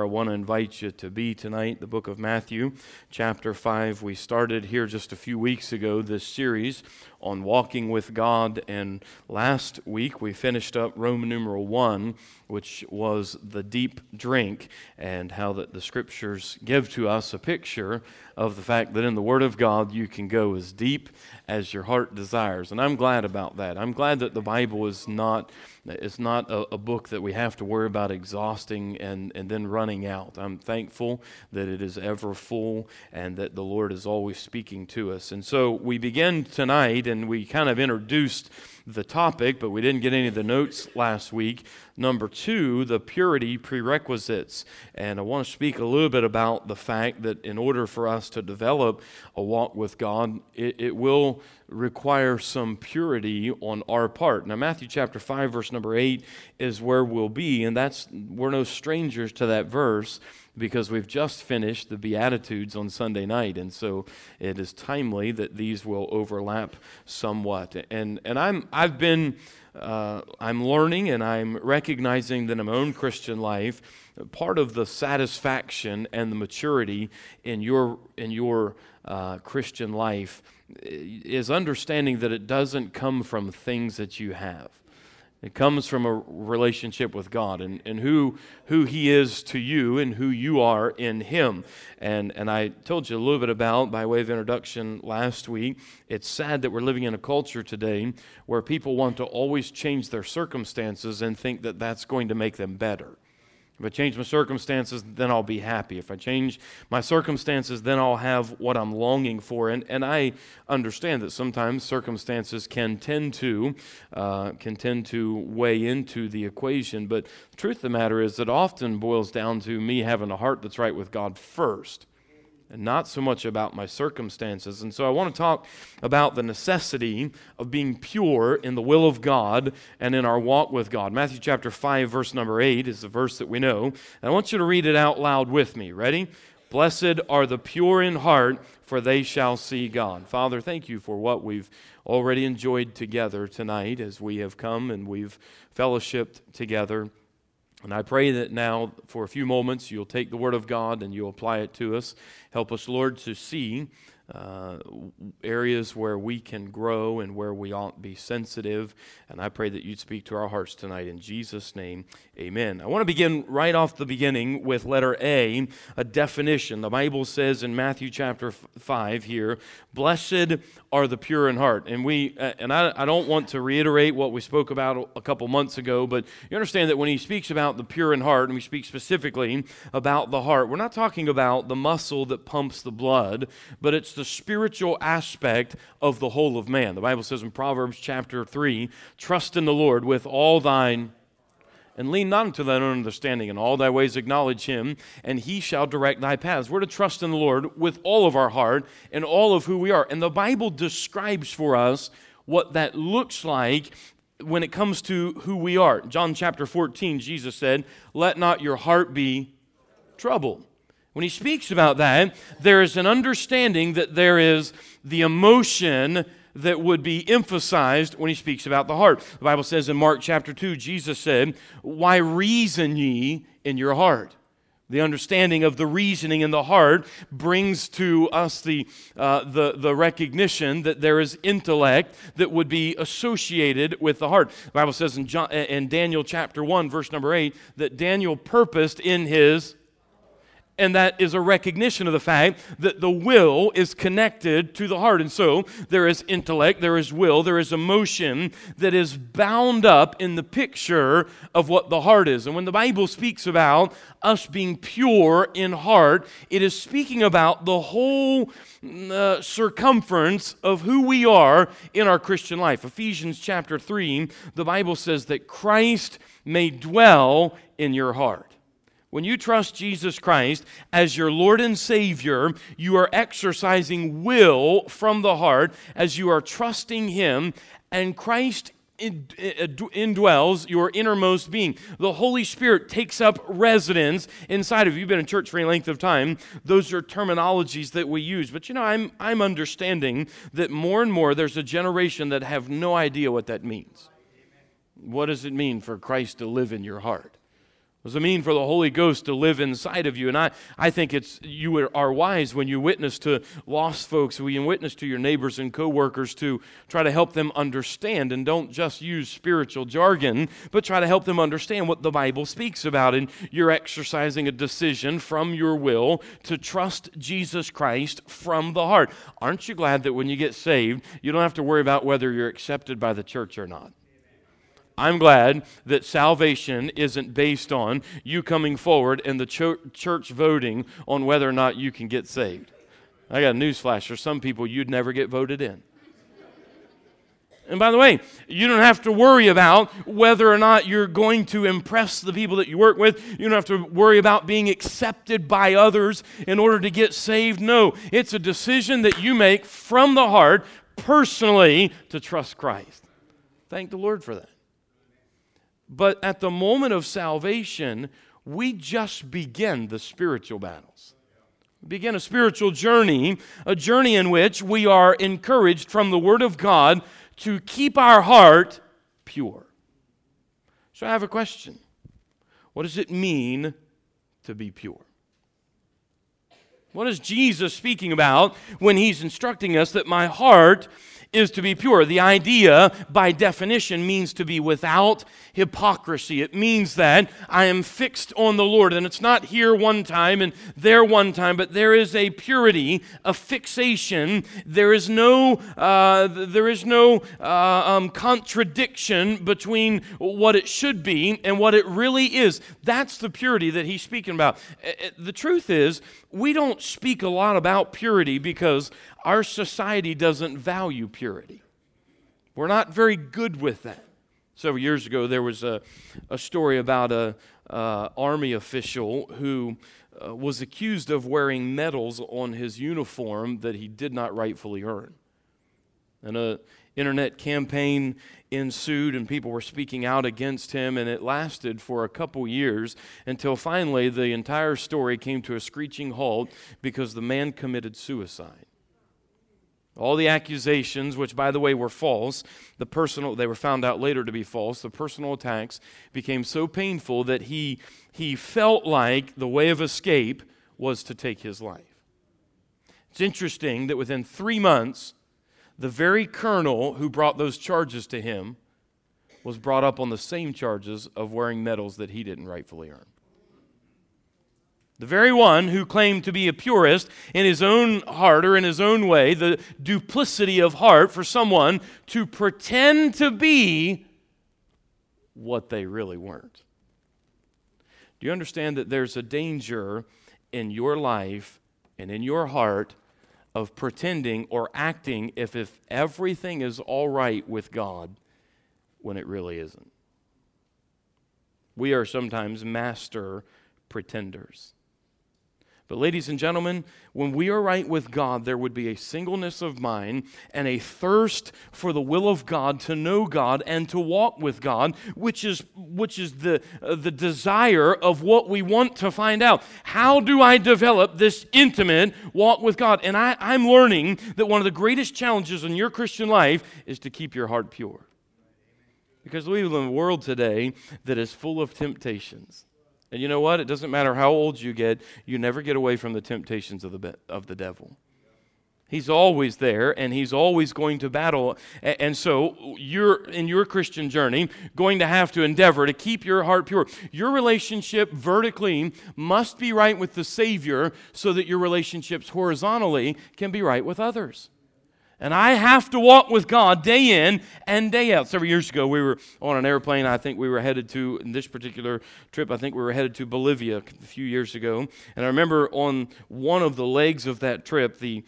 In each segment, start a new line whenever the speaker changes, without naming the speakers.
where I want to invite you to be tonight, the book of Matthew, chapter 5. We started here just a few weeks ago, this series on walking with God, and last week we finished up Roman numeral 1, which was the deep drink, and how that the Scriptures give to us a picture of the fact that in the Word of God you can go as deep as your heart desires. And I'm glad about that. I'm glad that the Bible is not a book that we have to worry about exhausting and then running out. I'm thankful that it is ever full and that the Lord is always speaking to us. And so we begin tonight, and we kind of introduced the topic, but we didn't get any of the notes last week. Number 2, the purity prerequisites. And I want to speak a little bit about the fact that in order for us to develop a walk with God, it will require some purity on our part. Now, Matthew chapter 5, verse number 8 is where we'll be, and we're no strangers to that verse, because we've just finished the Beatitudes on Sunday night, and so it is timely that these will overlap somewhat. And I'm learning, and I'm recognizing that in my own Christian life, part of the satisfaction and the maturity in your Christian life is understanding that it doesn't come from things that you have. It comes from a relationship with God and who He is to you and who you are in Him. And I told you a little bit about, by way of introduction last week, it's sad that we're living in a culture today where people want to always change their circumstances and think that that's going to make them better. If I change my circumstances, then I'll be happy. If I change my circumstances, then I'll have what I'm longing for. And I understand that sometimes circumstances can tend to weigh into the equation. But the truth of the matter is that often boils down to me having a heart that's right with God first, and not so much about my circumstances. And so I want to talk about the necessity of being pure in the will of God and in our walk with God. Matthew chapter 5, verse number 8 is the verse that we know. And I want you to read it out loud with me. Ready? Blessed are the pure in heart, for they shall see God. Father, thank you for what we've already enjoyed together tonight as we have come and we've fellowshiped together. And I pray that now, for a few moments, you'll take the Word of God and you'll apply it to us. Help us, Lord, to see areas where we can grow and where we ought to be sensitive. And I pray that you'd speak to our hearts tonight. In Jesus' name, amen. I want to begin right off the beginning with letter A, a definition. The Bible says in Matthew chapter 5 here, blessed are the pure in heart. And I don't want to reiterate what we spoke about a couple months ago, but you understand that when he speaks about the pure in heart, and we speak specifically about the heart, we're not talking about the muscle that pumps the blood, but it's the spiritual aspect of the whole of man. The Bible says in Proverbs chapter 3, trust in the Lord with all thine, and lean not unto thine own understanding. In all thy ways acknowledge Him, and He shall direct thy paths. We're to trust in the Lord with all of our heart and all of who we are. And the Bible describes for us what that looks like when it comes to who we are. John chapter 14, Jesus said, let not your heart be troubled. When he speaks about that, there is an understanding that there is the emotion that would be emphasized when he speaks about the heart. The Bible says in Mark chapter 2, Jesus said, why reason ye in your heart? The understanding of the reasoning in the heart brings to us the recognition that there is intellect that would be associated with the heart. The Bible says in Daniel chapter 1, verse number 8, that Daniel purposed in his. And that is a recognition of the fact that the will is connected to the heart. And so there is intellect, there is will, there is emotion that is bound up in the picture of what the heart is. And when the Bible speaks about us being pure in heart, it is speaking about the whole circumference of who we are in our Christian life. Ephesians chapter 3, the Bible says that Christ may dwell in your heart. When you trust Jesus Christ as your Lord and Savior, you are exercising will from the heart as you are trusting Him, and Christ indwells your innermost being. The Holy Spirit takes up residence inside of you. You've been in church for any length of time. Those are terminologies that we use. But I'm understanding that more and more there's a generation that have no idea what that means. What does it mean for Christ to live in your heart? What does it mean for the Holy Ghost to live inside of you? And I think you are wise when you witness to lost folks, when you witness to your neighbors and coworkers, to try to help them understand, and don't just use spiritual jargon, but try to help them understand what the Bible speaks about. And you're exercising a decision from your will to trust Jesus Christ from the heart. Aren't you glad that when you get saved, you don't have to worry about whether you're accepted by the church or not? I'm glad that salvation isn't based on you coming forward and the church voting on whether or not you can get saved. I got a news flash. There's some people you'd never get voted in. And by the way, you don't have to worry about whether or not you're going to impress the people that you work with. You don't have to worry about being accepted by others in order to get saved. No, it's a decision that you make from the heart, personally, to trust Christ. Thank the Lord for that. But at the moment of salvation, we just begin the spiritual battles. We begin a spiritual journey, a journey in which we are encouraged from the Word of God to keep our heart pure. So I have a question. What does it mean to be pure? What is Jesus speaking about when He's instructing us that my heart is to be pure? The idea, by definition, means to be without hypocrisy. It means that I am fixed on the Lord, and it's not here one time and there one time, but there is a purity, a fixation. There is no contradiction between what it should be and what it really is. That's the purity that He's speaking about. The truth is, we don't speak a lot about purity because our society doesn't value purity. We're not very good with that. Several years ago, there was a story about an army official who was accused of wearing medals on his uniform that he did not rightfully earn. And an internet campaign ensued, and people were speaking out against him, and it lasted for a couple years until finally the entire story came to a screeching halt because the man committed suicide. All the accusations, which by the way were false, they were found out later to be false. The personal attacks became so painful that he felt like the way of escape was to take his life. It's interesting that within 3 months, the very colonel who brought those charges to him was brought up on the same charges of wearing medals that he didn't rightfully earn. The very one who claimed to be a purist in his own heart or in his own way, the duplicity of heart for someone to pretend to be what they really weren't. Do you understand that there's a danger in your life and in your heart of pretending or acting if everything is all right with God when it really isn't? We are sometimes master pretenders. But ladies and gentlemen, when we are right with God, there would be a singleness of mind and a thirst for the will of God, to know God and to walk with God, which is the desire of what we want to find out. How do I develop this intimate walk with God? And I'm learning that one of the greatest challenges in your Christian life is to keep your heart pure. Because we live in a world today that is full of temptations. And you know what? It doesn't matter how old you get, you never get away from the temptations of the devil. He's always there, and he's always going to battle. And so you're, in your Christian journey, going to have to endeavor to keep your heart pure. Your relationship vertically must be right with the Savior so that your relationships horizontally can be right with others. And I have to walk with God day in and day out. Several years ago, we were on an airplane. I think we were headed to, in this particular trip, I think we were headed to Bolivia a few years ago. And I remember on one of the legs of that trip, the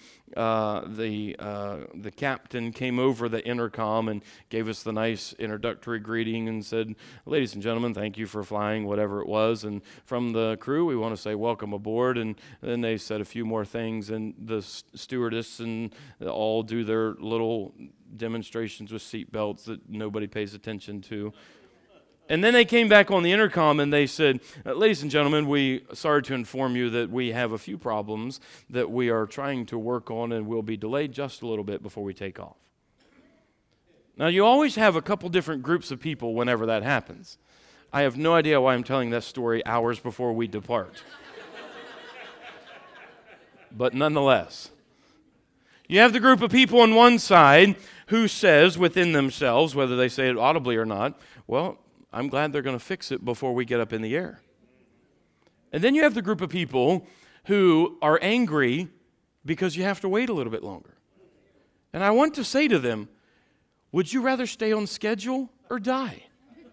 captain came over the intercom and gave us the nice introductory greeting and said, "Ladies and gentlemen, thank you for flying," whatever it was. And from the crew, we want to say welcome aboard. And then they said a few more things, and the stewardess and all do their little demonstrations with seat belts that nobody pays attention to. And then they came back on the intercom and they said, "Ladies and gentlemen, we sorry to inform you that we have a few problems that we are trying to work on and will be delayed just a little bit before we take off." Now, you always have a couple different groups of people whenever that happens. I have no idea why I'm telling this story hours before we depart. But nonetheless, you have the group of people on one side who says within themselves, whether they say it audibly or not, well, I'm glad they're going to fix it before we get up in the air. And then you have the group of people who are angry because you have to wait a little bit longer. And I want to say to them, would you rather stay on schedule or die?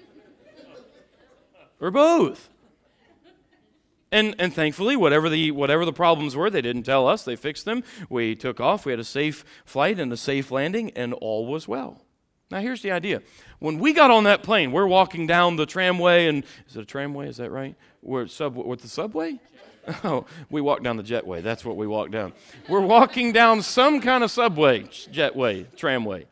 Or both? And thankfully, whatever the problems were, they didn't tell us. They fixed them. We took off. We had a safe flight and a safe landing, and all was well. Now, here's the idea. When we got on that plane, we're walking down the tramway, and is it a tramway? Is that right? With the subway? Oh, we walked down the jetway. That's what we walked down. We're walking down some kind of subway, jetway, tramway.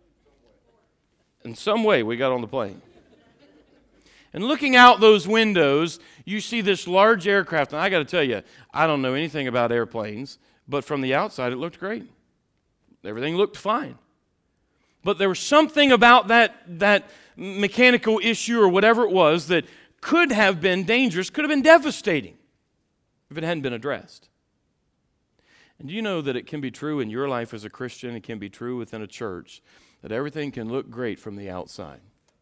In some way, we got on the plane. And looking out those windows, you see this large aircraft. And I got to tell you, I don't know anything about airplanes, but from the outside, it looked great. Everything looked fine. But there was something about that mechanical issue or whatever it was that could have been dangerous, could have been devastating if it hadn't been addressed. And do you know that it can be true in your life as a Christian, it can be true within a church, that everything can look great from the outside.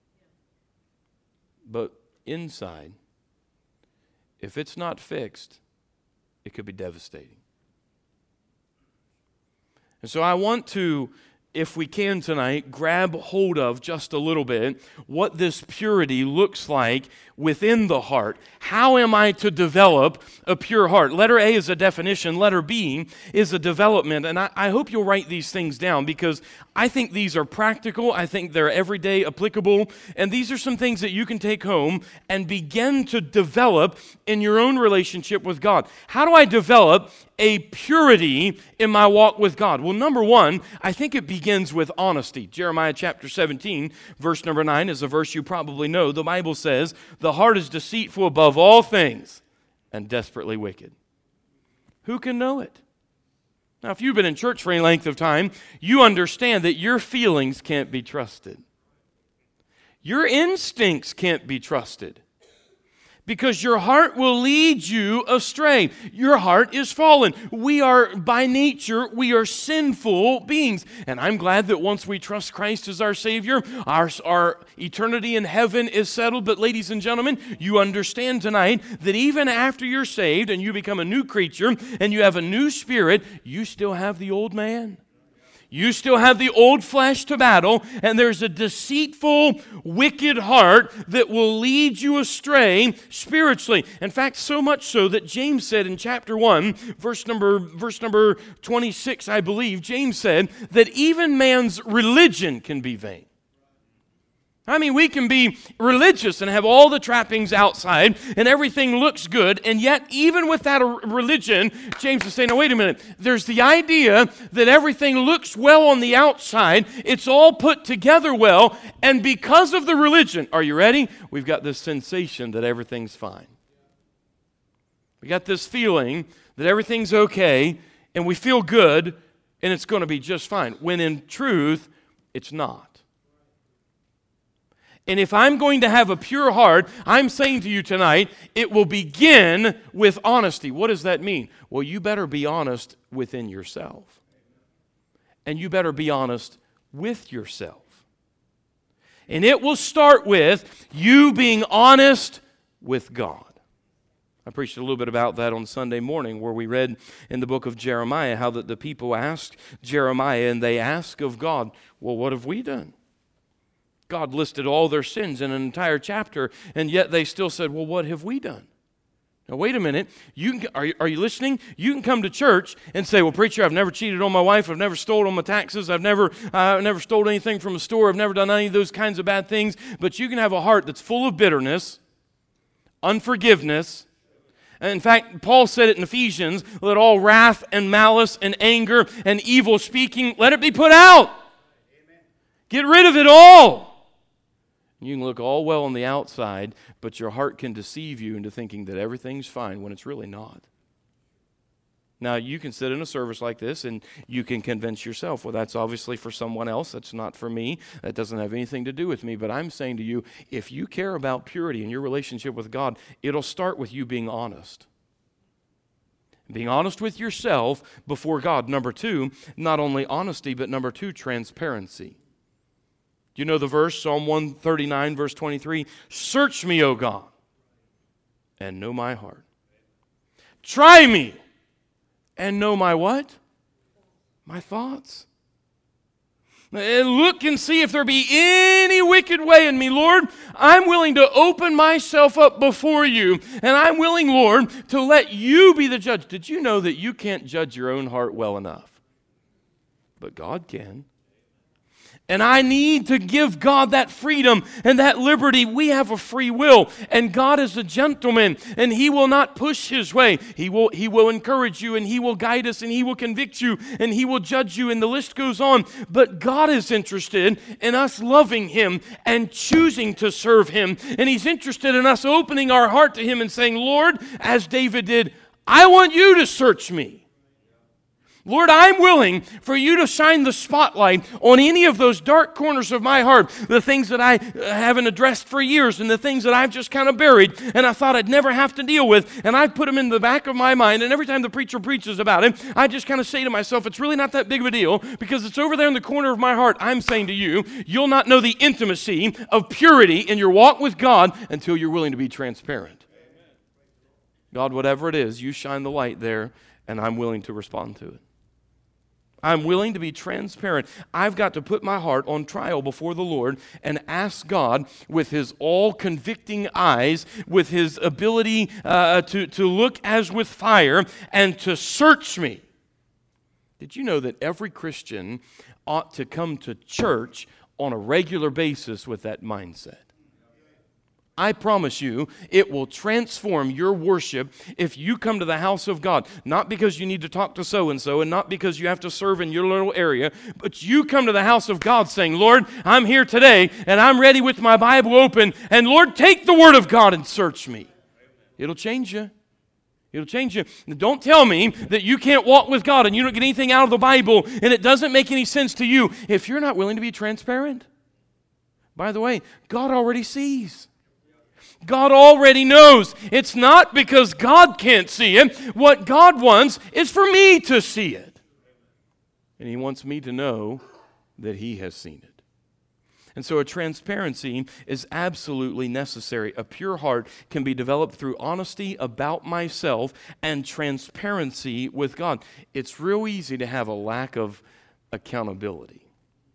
But inside, if it's not fixed, it could be devastating. And so I want to, if we can tonight, grab hold of just a little bit what this purity looks like within the heart. How am I to develop a pure heart? Letter A is a definition. Letter B is a development. And I hope you'll write these things down because I think these are practical. I think they're everyday applicable. And these are some things that you can take home and begin to develop in your own relationship with God. How do I develop a purity in my walk with God? Well, number one, I think it begins with honesty. Jeremiah chapter 17, verse number 9 is a verse you probably know. The Bible says, the heart is deceitful above all things and desperately wicked. Who can know it? Now, if you've been in church for any length of time, you understand that your feelings can't be trusted. Your instincts can't be trusted. Because your heart will lead you astray. Your heart is fallen. We are, by nature, we are sinful beings. And I'm glad that once we trust Christ as our Savior, our eternity in heaven is settled. But ladies and gentlemen, you understand tonight that even after you're saved and you become a new creature and you have a new spirit, you still have the old man. You still have the old flesh to battle, and there's a deceitful, wicked heart that will lead you astray spiritually. In fact, so much so that James said in chapter 1, verse number 26, I believe, James said that even man's religion can be vain. I mean, we can be religious and have all the trappings outside and everything looks good, and yet even with that religion, James is saying, now wait a minute, there's the idea that everything looks well on the outside, it's all put together well, and because of the religion, are you ready? We've got this sensation that everything's fine. We got this feeling that everything's okay, and we feel good, and it's going to be just fine, when in truth, it's not. And if I'm going to have a pure heart, I'm saying to you tonight, it will begin with honesty. What does that mean? Well, you better be honest within yourself. And you better be honest with yourself. And it will start with you being honest with God. I preached a little bit about that on Sunday morning where we read in the book of Jeremiah how that the people asked Jeremiah and they ask of God, well, what have we done? God listed all their sins in an entire chapter, and yet they still said, well, what have we done? Now, wait a minute. Are you listening? You can come to church and say, well, preacher, I've never cheated on my wife. I've never stolen my taxes. I've never stole anything from a store. I've never done any of those kinds of bad things. But you can have a heart that's full of bitterness, unforgiveness. And in fact, Paul said it in Ephesians, let all wrath and malice and anger and evil speaking, let it be put out. Amen. Get rid of it all. You can look all well on the outside, but your heart can deceive you into thinking that everything's fine when it's really not. Now, you can sit in a service like this and you can convince yourself, well, that's obviously for someone else. That's not for me. That doesn't have anything to do with me. But I'm saying to you, if you care about purity in your relationship with God, it'll start with you being honest. Being honest with yourself before God. Number two, not only honesty, but number two, transparency. You know the verse, Psalm 139, verse 23, search me, O God, and know my heart. Try me and know my what? My thoughts. And look and see if there be any wicked way in me, Lord. I'm willing to open myself up before you. And I'm willing, Lord, to let you be the judge. Did you know that you can't judge your own heart well enough? But God can. And I need to give God that freedom and that liberty. We have a free will, and God is a gentleman, and He will not push His way. He will encourage you, and He will guide us, and He will convict you, and He will judge you, and the list goes on. But God is interested in us loving Him and choosing to serve Him, and He's interested in us opening our heart to Him and saying, Lord, as David did, I want you to search me. Lord, I'm willing for you to shine the spotlight on any of those dark corners of my heart, the things that I haven't addressed for years and the things that I've just kind of buried and I thought I'd never have to deal with, and I put them in the back of my mind, and every time the preacher preaches about it, I just kind of say to myself, it's really not that big of a deal because it's over there in the corner of my heart. I'm saying to you, you'll not know the intimacy of purity in your walk with God until you're willing to be transparent. God, whatever it is, you shine the light there, and I'm willing to respond to it. I'm willing to be transparent. I've got to put my heart on trial before the Lord and ask God with His all-convicting eyes, with His ability to look as with fire, and to search me. Did you know that every Christian ought to come to church on a regular basis with that mindset? I promise you, it will transform your worship if you come to the house of God. Not because you need to talk to so-and-so and not because you have to serve in your little area, but you come to the house of God saying, Lord, I'm here today and I'm ready with my Bible open, and Lord, take the Word of God and search me. It'll change you. It'll change you. Don't tell me that you can't walk with God and you don't get anything out of the Bible and it doesn't make any sense to you if you're not willing to be transparent. By the way, God already sees. God already knows. It's not because God can't see it. What God wants is for me to see it. And He wants me to know that He has seen it. And so a transparency is absolutely necessary. A pure heart can be developed through honesty about myself and transparency with God. It's real easy to have a lack of accountability.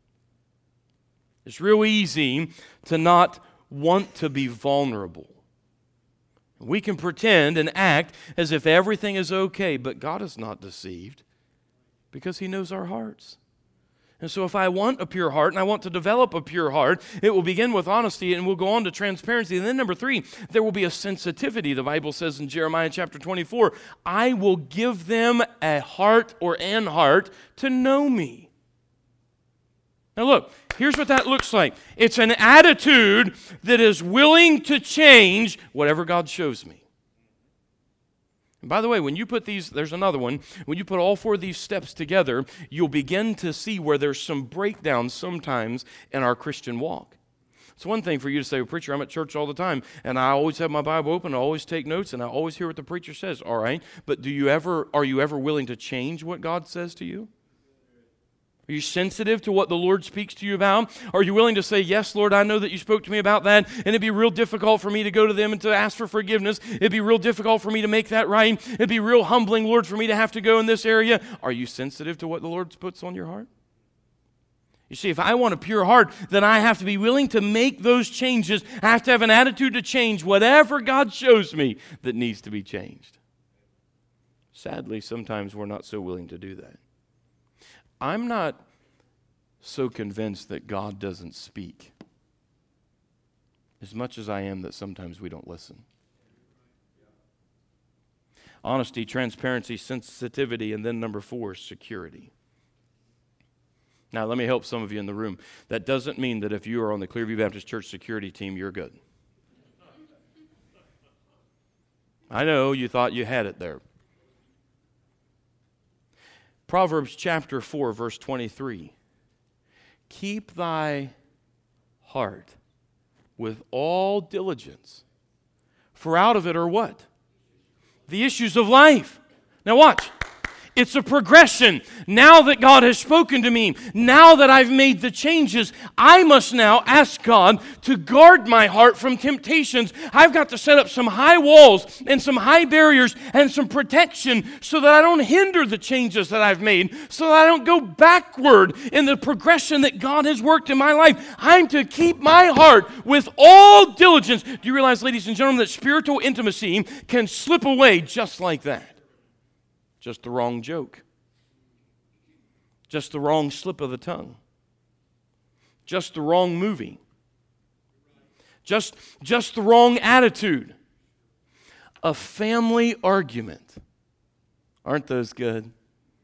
It's real easy to not want to be vulnerable. We can pretend and act as if everything is okay, but God is not deceived because He knows our hearts. And so if I want a pure heart and I want to develop a pure heart, it will begin with honesty and we'll go on to transparency. And then number 3, there will be a sensitivity. The Bible says in Jeremiah chapter 24, I will give them a heart or an heart to know me. Now look, here's what that looks like. It's an attitude that is willing to change whatever God shows me. And by the way, when you put these, there's another one, when you put all 4 of these steps together, you'll begin to see where there's some breakdowns sometimes in our Christian walk. It's one thing for you to say, well, preacher, I'm at church all the time, and I always have my Bible open, I always take notes, and I always hear what the preacher says. All right, but are you ever willing to change what God says to you? Are you sensitive to what the Lord speaks to you about? Are you willing to say, yes, Lord, I know that you spoke to me about that, and it'd be real difficult for me to go to them and to ask for forgiveness. It'd be real difficult for me to make that right. It'd be real humbling, Lord, for me to have to go in this area. Are you sensitive to what the Lord puts on your heart? You see, if I want a pure heart, then I have to be willing to make those changes. I have to have an attitude to change whatever God shows me that needs to be changed. Sadly, sometimes we're not so willing to do that. I'm not so convinced that God doesn't speak as much as I am that sometimes we don't listen. Honesty, transparency, sensitivity, and then number 4, security. Now, let me help some of you in the room. That doesn't mean that if you are on the Clearview Baptist Church security team, you're good. I know you thought you had it there. Proverbs chapter 4, verse 23. Keep thy heart with all diligence, for out of it are what? The issues of life. Now watch. It's a progression. Now that God has spoken to me, now that I've made the changes, I must now ask God to guard my heart from temptations. I've got to set up some high walls and some high barriers and some protection so that I don't hinder the changes that I've made, so that I don't go backward in the progression that God has worked in my life. I'm to keep my heart with all diligence. Do you realize, ladies and gentlemen, that spiritual intimacy can slip away just like that? Just the wrong joke. Just the wrong slip of the tongue. Just the wrong movie. Just the wrong attitude. A family argument. Aren't those good?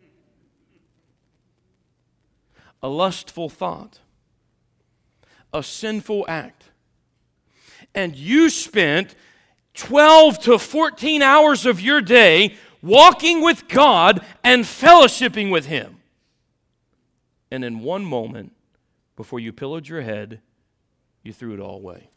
A lustful thought. A sinful act. And you spent 12 to 14 hours of your day walking with God and fellowshipping with Him. And in one moment, before you pillowed your head, you threw it all away.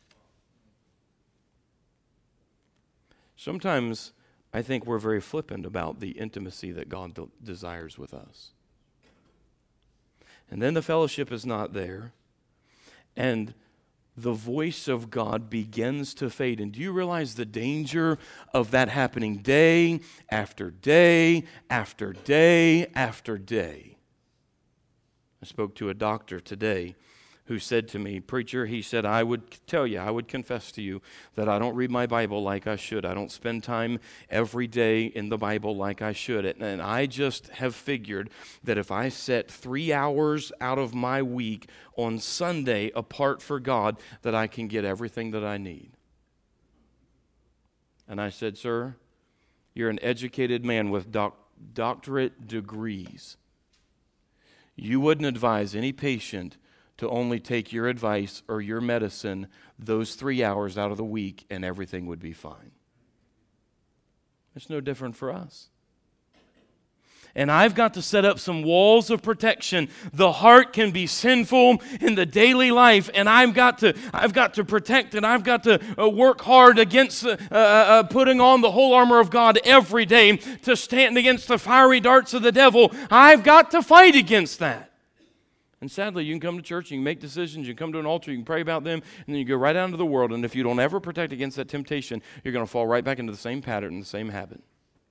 Sometimes I think we're very flippant about the intimacy that God desires with us. And then the fellowship is not there, and the voice of God begins to fade. And do you realize the danger of that happening day after day after day after day? I spoke to a doctor today who said to me, "Preacher," he said, I would confess to you that I don't read my Bible like I should. I don't spend time every day in the Bible like I should. And I just have figured that if I set 3 hours out of my week on Sunday apart for God, that I can get everything that I need. And I said, "Sir, you're an educated man with doctorate degrees. You wouldn't advise any patient to only take your advice or your medicine those 3 hours out of the week and everything would be fine." It's no different for us. And I've got to set up some walls of protection. The heart can be sinful in the daily life, and I've got to protect it. I've got to work hard against putting on the whole armor of God every day to stand against the fiery darts of the devil. I've got to fight against that. And sadly, you can come to church, you can make decisions, you can come to an altar, you can pray about them, and then you go right out into the world, and if you don't ever protect against that temptation, you're going to fall right back into the same pattern and the same habit.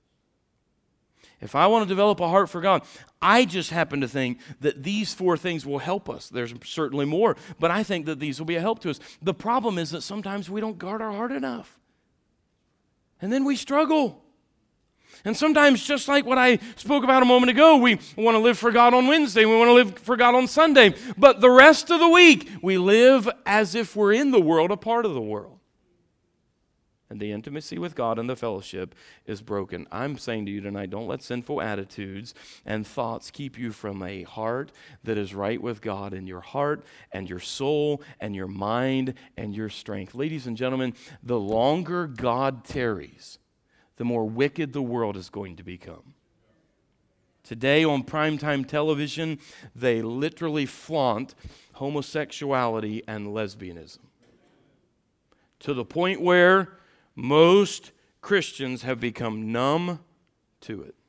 If I want to develop a heart for God, I just happen to think that these 4 things will help us. There's certainly more, but I think that these will be a help to us. The problem is that sometimes we don't guard our heart enough, and then we struggle. And sometimes, just like what I spoke about a moment ago, we want to live for God on Wednesday, we want to live for God on Sunday, but the rest of the week, we live as if we're in the world, a part of the world. And the intimacy with God and the fellowship is broken. I'm saying to you tonight, don't let sinful attitudes and thoughts keep you from a heart that is right with God in your heart and your soul and your mind and your strength. Ladies and gentlemen, the longer God tarries, the more wicked the world is going to become. Today on primetime television, they literally flaunt homosexuality and lesbianism to the point where most Christians have become numb to it.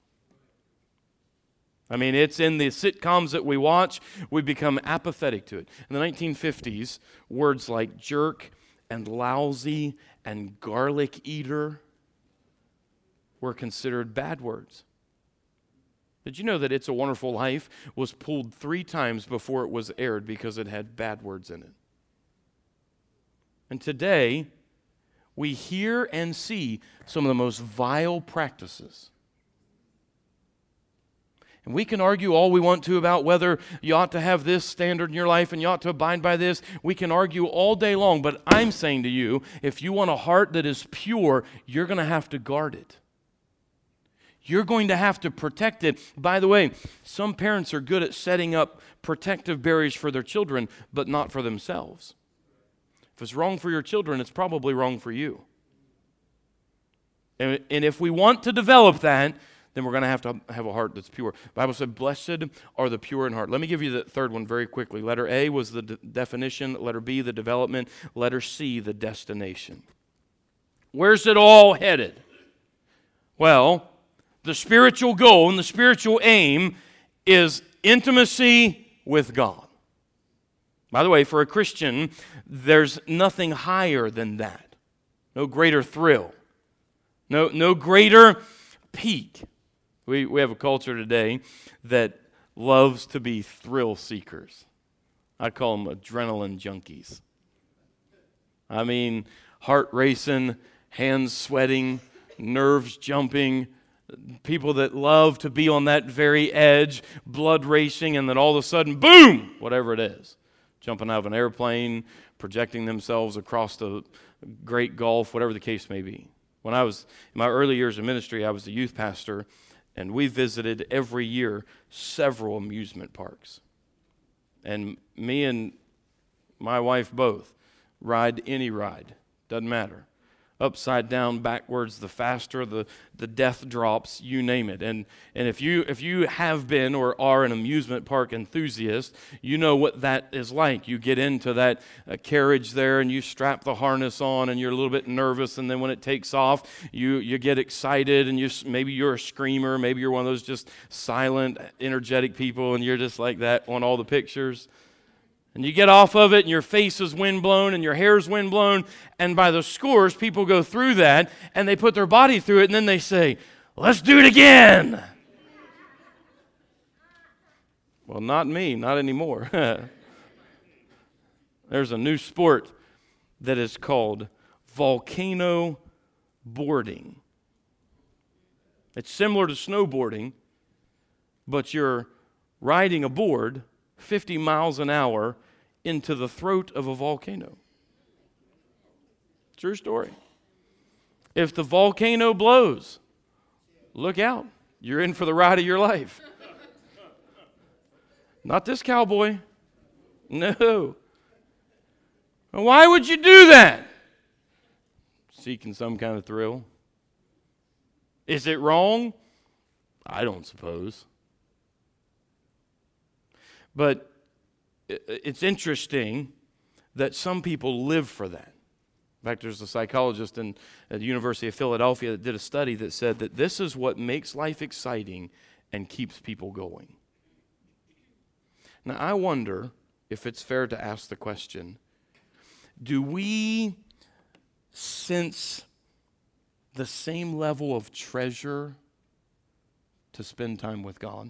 I mean, it's in the sitcoms that we watch, we become apathetic to it. In the 1950s, words like jerk and lousy and garlic eater were considered bad words. Did you know that It's a Wonderful Life was pulled 3 times before it was aired because it had bad words in it? And today, we hear and see some of the most vile practices. And we can argue all we want to about whether you ought to have this standard in your life and you ought to abide by this. We can argue all day long, but I'm saying to you, if you want a heart that is pure, you're going to have to guard it. You're going to have to protect it. By the way, some parents are good at setting up protective barriers for their children, but not for themselves. If it's wrong for your children, it's probably wrong for you. And if we want to develop that, then we're going to have a heart that's pure. The Bible said, blessed are the pure in heart. Let me give you the third one very quickly. Letter A was the definition. Letter B, the development. Letter C, the destination. Where's it all headed? Well, the spiritual goal and the spiritual aim is intimacy with God. By the way, for a Christian, there's nothing higher than that. No greater thrill. No greater peak. We have a culture today that loves to be thrill seekers. I call them adrenaline junkies. I mean, heart racing, hands sweating, nerves jumping, people that love to be on that very edge, blood racing, and then all of a sudden, boom, whatever it is. Jumping out of an airplane, projecting themselves across the Great Gulf, whatever the case may be. When I was in my early years of ministry, I was a youth pastor, and we visited every year several amusement parks. And me and my wife both ride any ride, doesn't matter. Upside down, backwards, the faster, the death drops, you name it. And if you have been or are an amusement park enthusiast, you know what that is like. You get into that carriage there and you strap the harness on and you're a little bit nervous, and then when it takes off, you get excited, and maybe you're a screamer, maybe you're one of those just silent, energetic people, and you're just like that on all the pictures. And you get off of it, and your face is windblown, and your hair's windblown, and by the scores, people go through that, and they put their body through it, and then they say, let's do it again. Well, not me, not anymore. There's a new sport that is called volcano boarding. It's similar to snowboarding, but you're riding a board 50 miles an hour into the throat of a volcano. True story. If the volcano blows, look out. You're in for the ride of your life. Not this cowboy. No. Why would you do that? Seeking some kind of thrill. Is it wrong? I don't suppose. But it's interesting that some people live for that. In fact, there's a psychologist at the University of Philadelphia that did a study that said that this is what makes life exciting and keeps people going. Now, I wonder if it's fair to ask the question, do we sense the same level of treasure to spend time with God?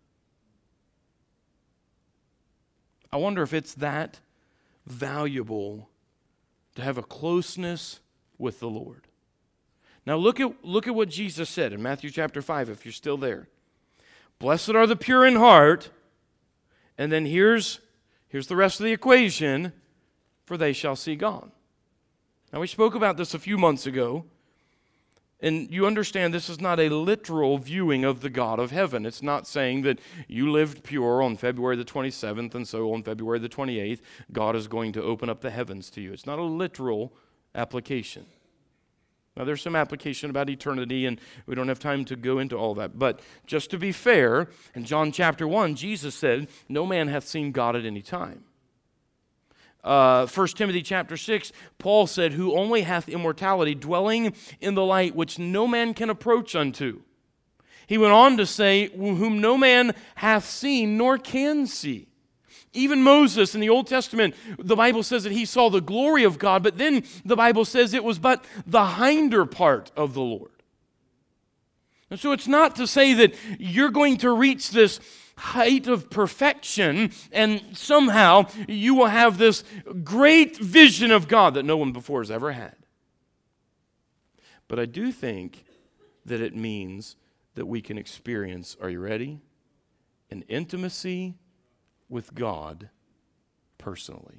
I wonder if it's that valuable to have a closeness with the Lord. Now look at what Jesus said in Matthew chapter 5, if you're still there. Blessed are the pure in heart, and then here's the rest of the equation, for they shall see God. Now we spoke about this a few months ago, and you understand this is not a literal viewing of the God of heaven. It's not saying that you lived pure on February the 27th, and so on February the 28th, God is going to open up the heavens to you. It's not a literal application. Now, there's some application about eternity, and we don't have time to go into all that. But just to be fair, in John chapter 1, Jesus said, no man hath seen God at any time. 1 Timothy chapter 6, Paul said, who only hath immortality, dwelling in the light which no man can approach unto. He went on to say, whom no man hath seen nor can see. Even Moses in the Old Testament, the Bible says that he saw the glory of God, but then the Bible says it was but the hinder part of the Lord. And so it's not to say that you're going to reach this height of perfection and somehow you will have this great vision of God that no one before has ever had. But I do think that it means that we can experience, are you ready? An intimacy with God personally.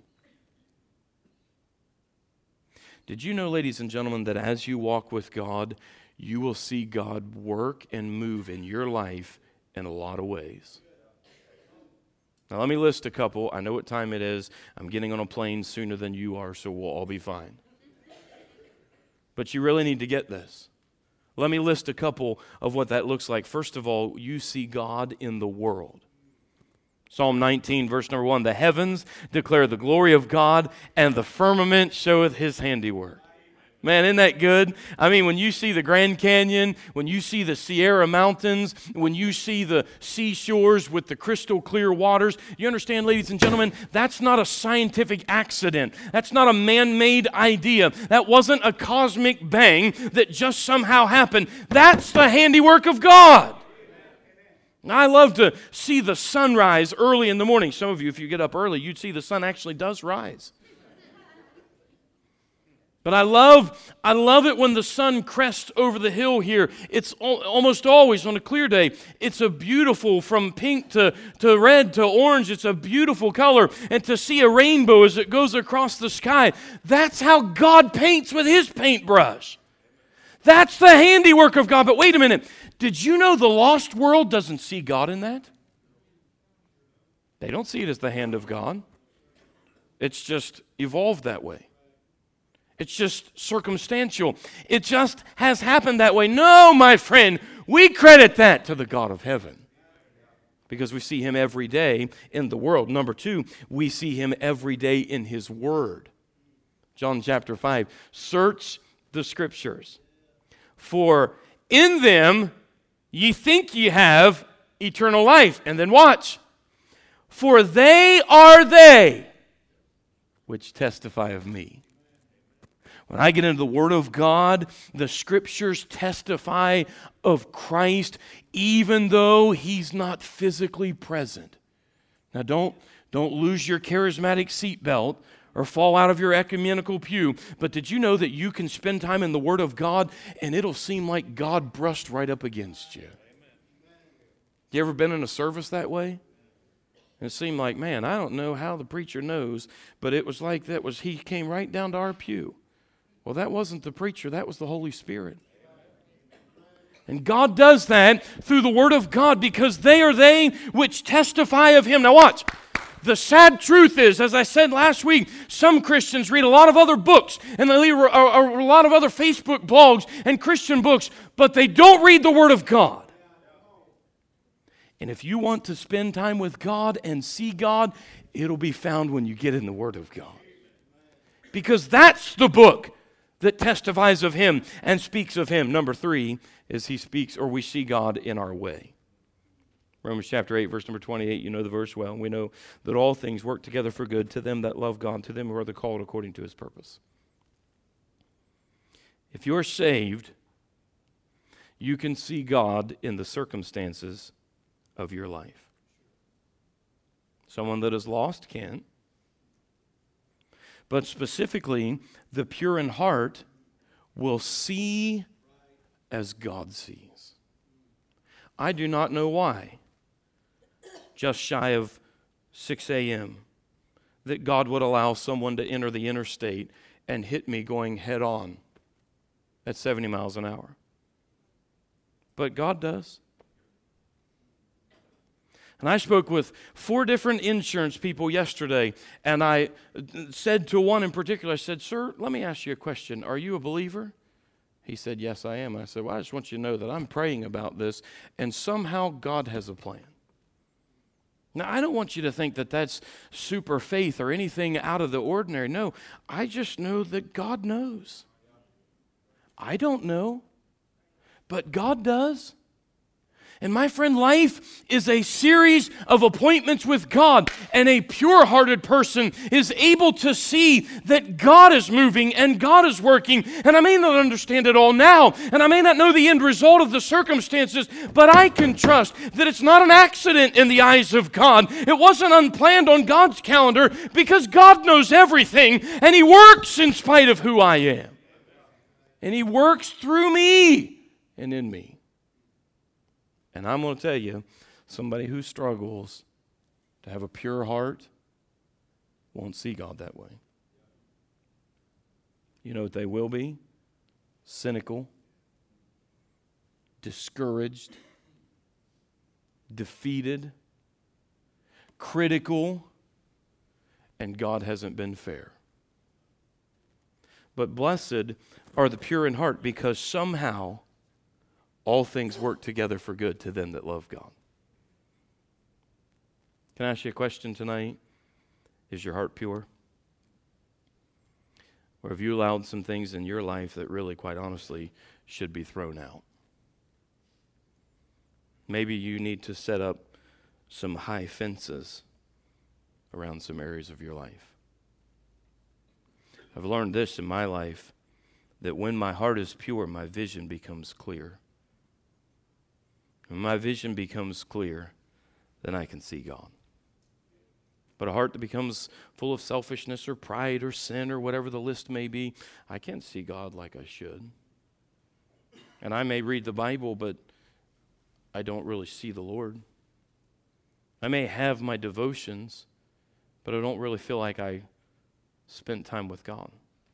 Did you know, ladies and gentlemen, that as you walk with God, you will see God work and move in your life in a lot of ways? Now, let me list a couple. I know what time it is. I'm getting on a plane sooner than you are, so we'll all be fine. But you really need to get this. Let me list a couple of what that looks like. First of all, you see God in the world. Psalm 19, verse number 1, the heavens declare the glory of God, and the firmament showeth his handiwork. Man, isn't that good? I mean, when you see the Grand Canyon, when you see the Sierra Mountains, when you see the seashores with the crystal clear waters, you understand, ladies and gentlemen, that's not a scientific accident. That's not a man-made idea. That wasn't a cosmic bang that just somehow happened. That's the handiwork of God. I love to see the sunrise early in the morning. Some of you, if you get up early, you'd see the sun actually does rise. But I love it when the sun crests over the hill here. It's almost always on a clear day. It's a beautiful, from pink to red to orange, it's a beautiful color. And to see a rainbow as it goes across the sky, that's how God paints with his paintbrush. That's the handiwork of God. But wait a minute. Did you know the lost world doesn't see God in that? They don't see it as the hand of God. It's just evolved that way. It's just circumstantial. It just has happened that way. No, my friend, we credit that to the God of heaven because we see him every day in the world. Number 2, we see him every day in his word. John chapter 5, search the scriptures, for in them ye think ye have eternal life. And then watch. For they are they which testify of me. When I get into the Word of God, the Scriptures testify of Christ even though he's not physically present. Now don't lose your charismatic seatbelt or fall out of your ecumenical pew. But did you know that you can spend time in the Word of God and it'll seem like God brushed right up against you? You ever been in a service that way? And it seemed like, man, I don't know how the preacher knows, but it was like he came right down to our pew. Well, that wasn't the preacher, that was the Holy Spirit. And God does that through the Word of God because they are they which testify of him. Now watch. The sad truth is, as I said last week, some Christians read a lot of other books and they read a lot of other Facebook blogs and Christian books, but they don't read the Word of God. And if you want to spend time with God and see God, it'll be found when you get in the Word of God. Because that's the book that testifies of him and speaks of him. Number 3 is he speaks, or we see God in our way. Romans chapter 8, verse number 28, you know the verse well. We know that all things work together for good to them that love God, to them who are the called according to his purpose. If you're saved, you can see God in the circumstances of your life. Someone that is lost can't. But specifically, the pure in heart will see as God sees. I do not know why, just shy of 6 a.m., that God would allow someone to enter the interstate and hit me going head on at 70 miles an hour. But God does. And I spoke with 4 different insurance people yesterday, and I said to one in particular, I said, "Sir, let me ask you a question. Are you a believer?" He said, "Yes, I am." I said, "Well, I just want you to know that I'm praying about this, and somehow God has a plan." Now, I don't want you to think that that's super faith or anything out of the ordinary. No, I just know that God knows. I don't know, but God does. And my friend, life is a series of appointments with God, and a pure-hearted person is able to see that God is moving and God is working, and I may not understand it all now, and I may not know the end result of the circumstances, but I can trust that it's not an accident in the eyes of God. It wasn't unplanned on God's calendar because God knows everything, and he works in spite of who I am. And he works through me and in me. And I'm going to tell you, somebody who struggles to have a pure heart won't see God that way. You know what they will be? Cynical, discouraged, defeated, critical, and God hasn't been fair. But blessed are the pure in heart, because somehow all things work together for good to them that love God. Can I ask you a question tonight? Is your heart pure? Or have you allowed some things in your life that really, quite honestly, should be thrown out? Maybe you need to set up some high fences around some areas of your life. I've learned this in my life, that when my heart is pure, my vision becomes clear. When my vision becomes clear, then I can see God. But a heart that becomes full of selfishness or pride or sin or whatever the list may be, I can't see God like I should. And I may read the Bible, but I don't really see the Lord. I may have my devotions, but I don't really feel like I spent time with God.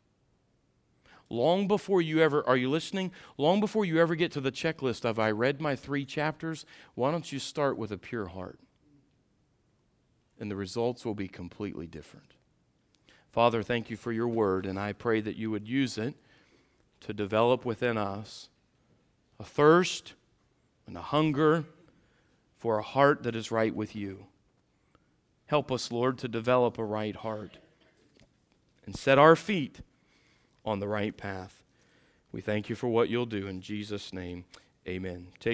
Long before you ever, are you listening? Long before you ever get to the checklist of I read my 3 chapters, why don't you start with a pure heart? And the results will be completely different. Father, thank you for your word, and I pray that you would use it to develop within us a thirst and a hunger for a heart that is right with you. Help us, Lord, to develop a right heart and set our feet on the right path. We thank you for what you'll do. In Jesus' name, amen.